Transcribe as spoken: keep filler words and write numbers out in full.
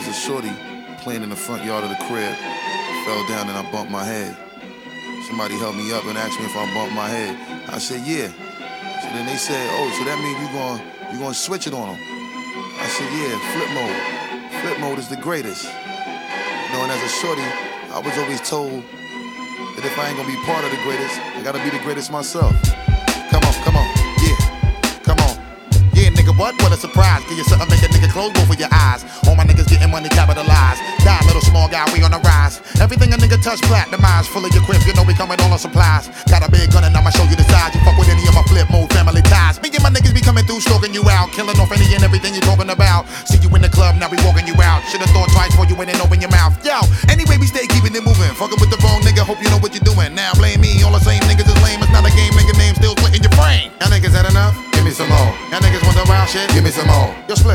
a shorty playing in the front yard of the crib. Fell down and I bumped my head. Somebody helped me up and asked me if I bumped my head. I said, yeah. So then they said, oh, so that means you gon' you gonna switch it on them. I said, yeah, flip mode. Flip mode is the greatest. You know, and as a shorty, I was always told that if I ain't gonna be part of the greatest, I gotta be the greatest myself. Come on, come on, yeah, come on. Yeah, nigga, what? What a surprise. Give you something, make a nigga close both of your eyes. All my niggas getting money capitalized. Die, little small guy, we on the rise. Everything a nigga touch, platinumized. Full of your crib, you know we coming all on supplies. Got a big gun and I'ma show you the size. You fuck with any of my flip mode family ties. Me and my niggas be coming through, stalking you out. Killing off any and everything you talking about. See you in the club, now we walking you out. Should've thought twice before you went and open your mouth. Yo, anyway, we stay keeping it moving. Fucking with the wrong nigga, hope you know what you're doing. Now blame me, all the same niggas is lame. It's not a game, nigga name still split in your brain. Y'all niggas had enough? Give me some more. Y'all niggas want the wild shit? Give me some more. Yo, split.